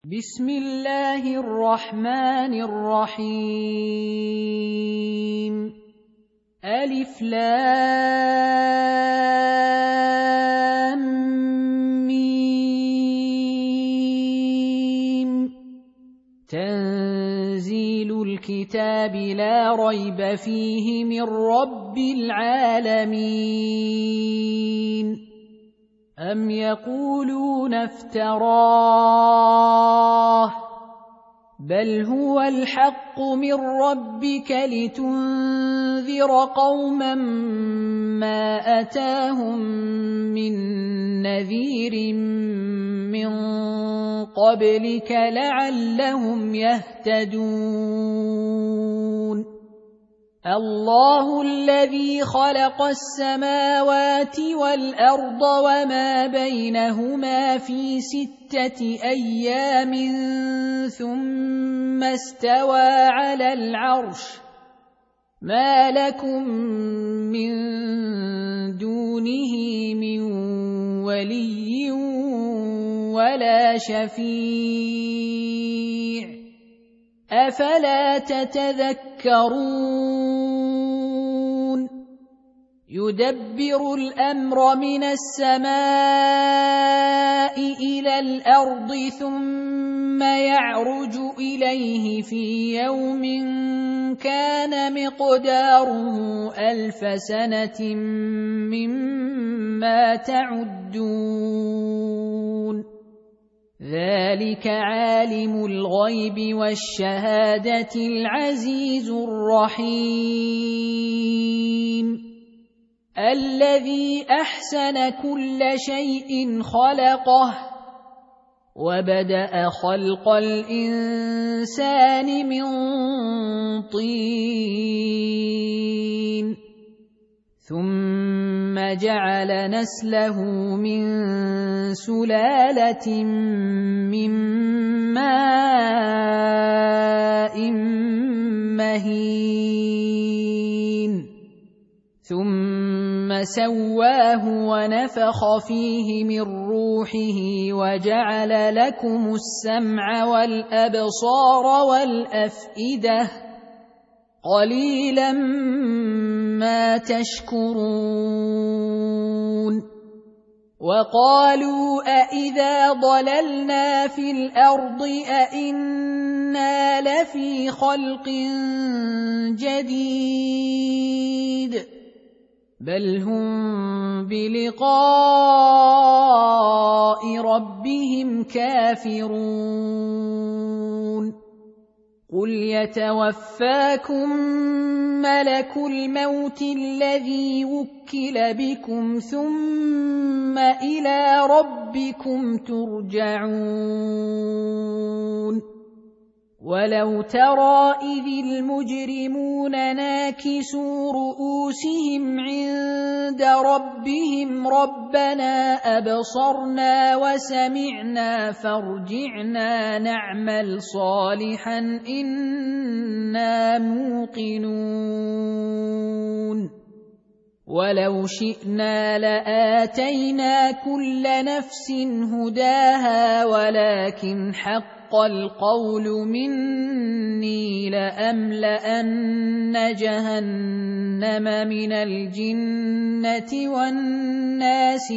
بسم الله الرحمن الرحيم ألف لام ميم تنزيل الكتاب لا ريب فيه من رب العالمين أم يقولون افتراه بل هو الحق من ربك لتنذر قوما ما أتاهم من نذير من قبلك لعلهم يهتدون الله الذي خلق السماوات والأرض وما بينهما في 6 أيام ثم استوى على العرش ما لكم من دونه من ولي ولا شفيع أفلا تتذكرون يدبر الأمر من السماء إلى الأرض ثم يعرج إليه في يوم كان مقداره 1000 سنة مما تعدون ذلك عالم الغيب والشهادة العزيز الرحيم الذي أحسن كل شيء خلقه وبدأ خلق الإنسان من طين ثم جعل نسله من سلالة من ماء مهين ثم سواه ونفخ فيه من روحه وجعل لكم السمع والأبصار والأفئدة قليلا ما تشكرون وقالوا أإذا ضللنا في الأرض أإنا لفي خلق جديد بل هم بلقاء ربهم كافرون قل يتوفاكم ملك الموت الذي وكل بكم ثم إلى ربكم ترجعون ولو ترى إذ المجرمون ناكسوا رؤوسهم عند ربهم ربنا أبصرنا وسمعنا فارجعنا نعمل صالحا إنا موقنون ولو شئنا لآتينا كل نفس هداها ولكن حق القول مني لأملأن جهنم من الجنة والناس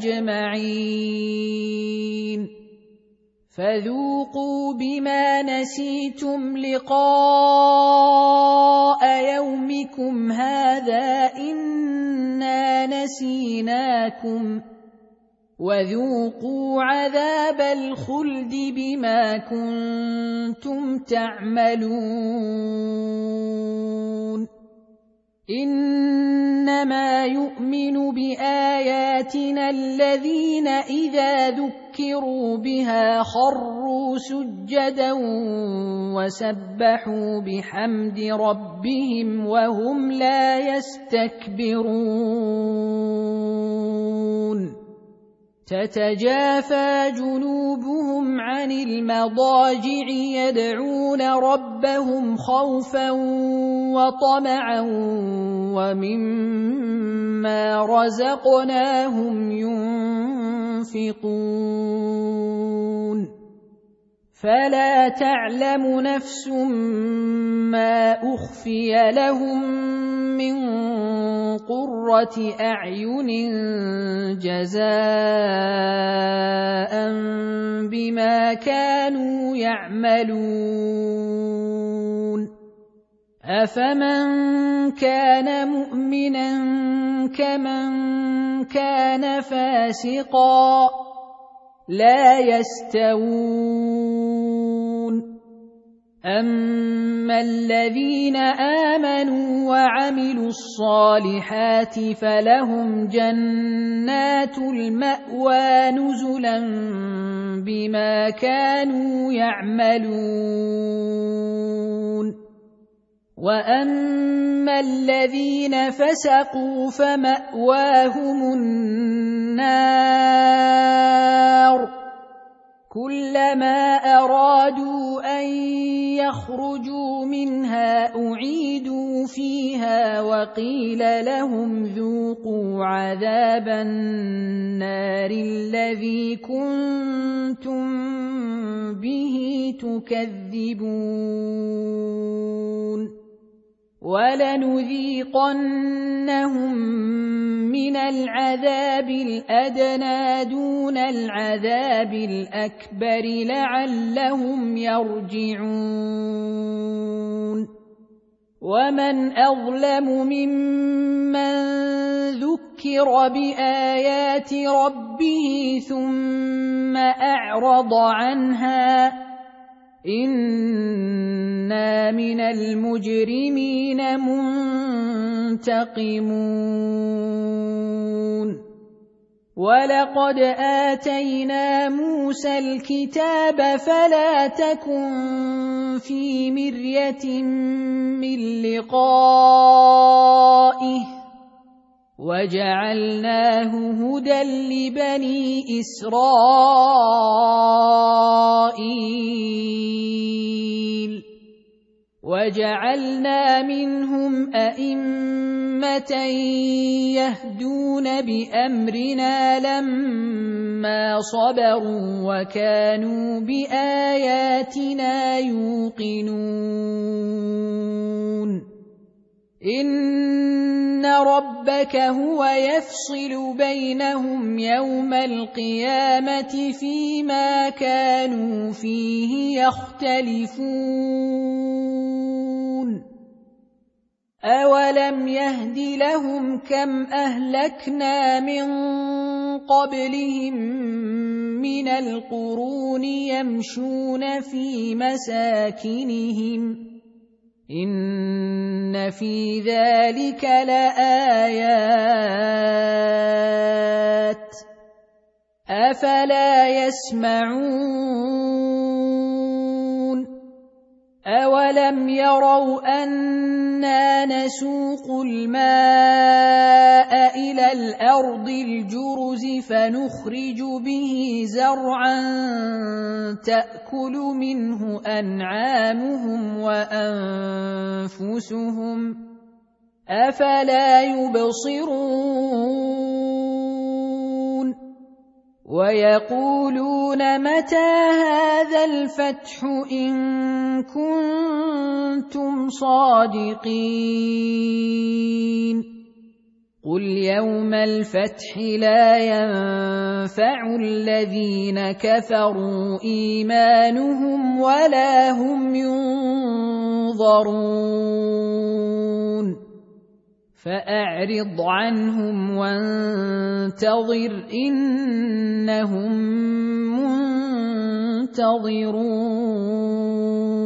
أجمعين فذوقوا بما نسيتم لقاء يومكم هذا إنا نسيناكم وذوقوا عذاب الخلد بما كنتم تعملون إنما يؤمن بآياتنا الذين إذا ذكروا بها خروا سجدا وسبحوا بحمد ربهم وهم لا يستكبرون تتجافى جنوبهم عن المضاجع يدعون ربهم خوفا وطمعا ومما رزقناهم ينفقون فلا تعلم نفس ما أخفي لهم من قرة أعين جزاء بما كانوا يعملون أفمن كان مؤمنا كمن كان فاسقا لا يستوون أما الذين آمنوا وعملوا الصالحات فلهم جنات المأوى نزلا بما كانوا يعملون وأما الذين فسقوا فمأواهم النار كلما أرادوا أن يخرجوا منها أعيدوا فيها وقيل لهم ذوقوا عذاب النار الذي كنتم به تكذبون ولنذيقنهم من العذاب الأدنى دون العذاب الأكبر لعلهم يرجعون ومن أظلم ممن ذكر بآيات ربه ثم أعرض عنها إنا من المجرمين منتقمون ولقد آتينا موسى الكتاب فلا تكن في مرية من لقائه وجعلناه هدى لبني إسرائيل وجعلنا منهم أئمة يهدون بأمرنا لما صبروا وكانوا بآياتنا يوقنون إن ربك هو يفصل بينهم يوم القيامة فيما كانوا فيه يختلفون أولم يهد لهم كم أهلكنا من قبلهم من القرون يمشون في مساكنهم إن في ذلك لآيات أفلا يسمعون أولم يروا أنا نسوق الماء إلى الأرض الجرز فنخرج به زرعا تأكل منه أنعامهم وأنفسهم أفلا يبصرون ويقولون متى هذا الفتح إن كنتم صادقين قل يوم الفتح لا ينفع الذين كفروا إيمانهم ولا هم ينظرون فأعرض عنهم وانتظر إنهم منتظرون